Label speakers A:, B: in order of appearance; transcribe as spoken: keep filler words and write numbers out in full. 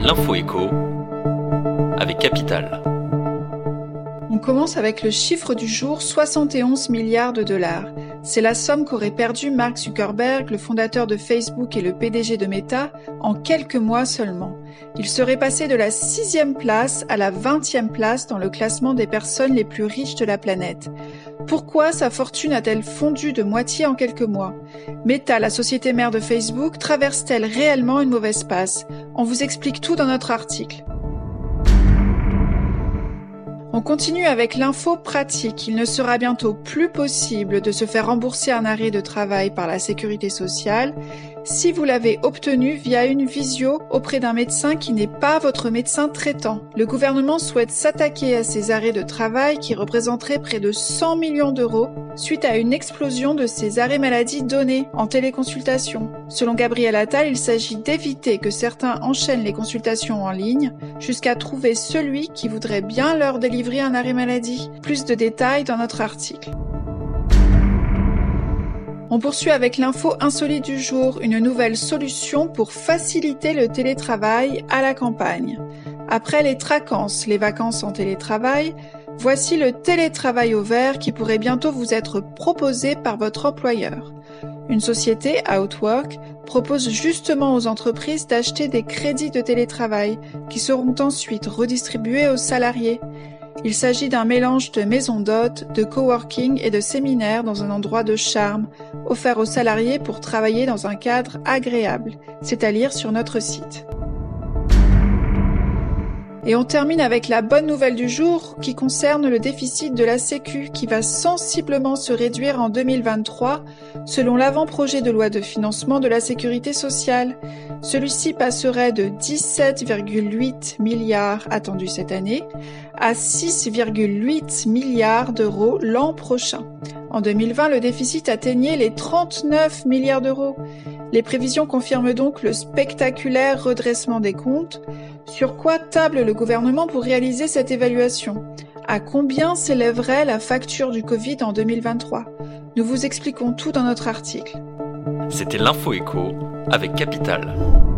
A: L'info écho avec Capital.
B: On commence avec le chiffre du jour, soixante et onze milliards de dollars. C'est la somme qu'aurait perdu Mark Zuckerberg, le fondateur de Facebook et le P D G de Meta, en quelques mois seulement. Il serait passé de la sixième place à la vingtième place dans le classement des personnes les plus riches de la planète. Pourquoi sa fortune a-t-elle fondu de moitié en quelques mois ? Meta, la société mère de Facebook, traverse-t-elle réellement une mauvaise passe ? On vous explique tout dans notre article. On continue avec l'info pratique. Il ne sera bientôt plus possible de se faire rembourser un arrêt de travail par la sécurité sociale si vous l'avez obtenu via une visio auprès d'un médecin qui n'est pas votre médecin traitant. Le gouvernement souhaite s'attaquer à ces arrêts de travail qui représenteraient près de cent millions d'euros suite à une explosion de ces arrêts maladie donnés en téléconsultation. Selon Gabriel Attal, il s'agit d'éviter que certains enchaînent les consultations en ligne jusqu'à trouver celui qui voudrait bien leur délivrer un arrêt maladie. Plus de détails dans notre article. On poursuit avec l'info insolite du jour, une nouvelle solution pour faciliter le télétravail à la campagne. Après les tracances, les vacances en télétravail, voici le télétravail au vert qui pourrait bientôt vous être proposé par votre employeur. Une société, Outwork, propose justement aux entreprises d'acheter des crédits de télétravail qui seront ensuite redistribués aux salariés. Il s'agit d'un mélange de maisons d'hôtes, de coworking et de séminaires dans un endroit de charme, offert aux salariés pour travailler dans un cadre agréable. C'est à lire sur notre site. Et on termine avec la bonne nouvelle du jour qui concerne le déficit de la Sécu qui va sensiblement se réduire en deux mille vingt-trois selon l'avant-projet de loi de financement de la sécurité sociale. Celui-ci passerait de dix-sept virgule huit milliards attendus cette année à six virgule huit milliards d'euros l'an prochain. En deux mille vingt, le déficit atteignait les trente-neuf milliards d'euros. Les prévisions confirment donc le spectaculaire redressement des comptes. Sur quoi table le gouvernement pour réaliser cette évaluation ? À combien s'élèverait la facture du Covid en deux mille vingt-trois ? Nous vous expliquons tout dans notre article.
A: C'était l'Info Écho avec Capital.